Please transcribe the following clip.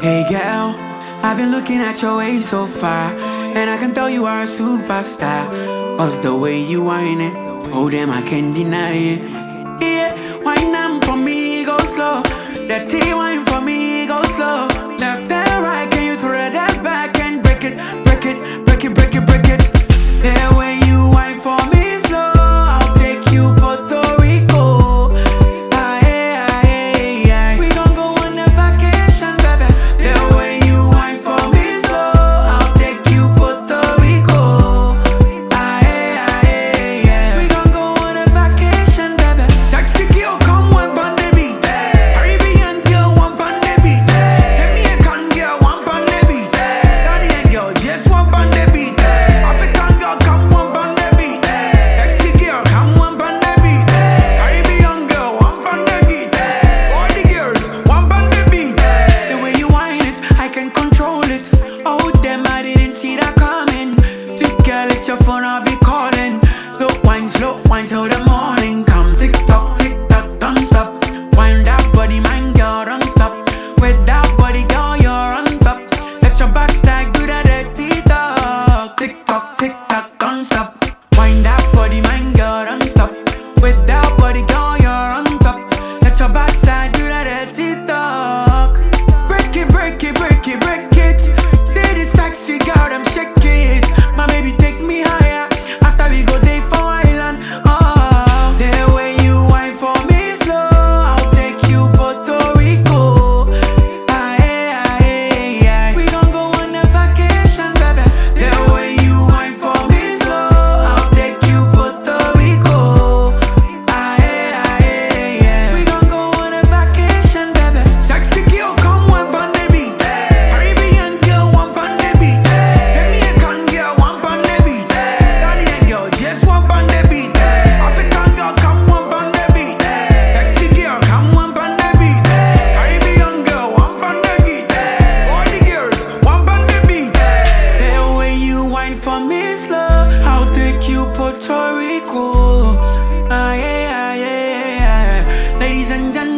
Hey girl, I've been looking at your ways so far, and I can tell you are a superstar. Cause the way you whine it, oh damn, I can't deny it. Yeah, wine them for me, go slow. That T wine for me, go slow. Left and right, can you throw that back and break it, break it, break it, break it, break it. The way you whine for me slow, I'll take you Puerto Rico. Aye, aye, aye. We gon' go on a vacation, baby. The way you whine for me slow, I'll take you Puerto Rico. Aye, aye, aye. We gon' go on a vacation, baby. Sexy girl, come one on the beat. Caribbean girl, one on the beat. Jamaican girl, one on the beat. Ghanaian girl, just one on the beat. African girl, come one on the beat. Sexy girl, come one on the beat. Caribbean girl, one on the beat. All the girls, one on the beat. The way you whine it, I can control it. Oh damn, I didn't see that coming. Sweet girl, it's your phone, I'll be calling. Slow wine till the morning come. Tick tock, don't stop. Wind that body, man, girl, don't stop. With that body, girl, you're on top. Let your backside do that dirty talk. Tick tock, don't stop. Wind that body, man, girl, don't stop. With that body, girl, you're on top. Let your backside do that dirty talk. Break it, break it, break it, break it. Say this sexy girl, them shake it. My baby, take me higher. After we go day for island. Oh, the way you whine for me slow, I'll take you Puerto Rico. Aye, aye, aye. We gon' go on a vacation, baby. The way you whine for me slow, I'll take you Puerto Rico. Aye, aye, aye. We gon' go on a vacation, baby. Sexy girl, come one on the beat. Caribbean girl, one on the beat. Jamaican girl, one on the beat. Ghanaian girl, just one on the beat. African girl, come one on the beat. Sexy girl, come one on the beat. Caribbean girl, one on the beat. All the girls, one on the beat. The way you whine for me slow, I'll take you Puerto Rico. Aye, aye, aye, aye. Ladies and gentlemen.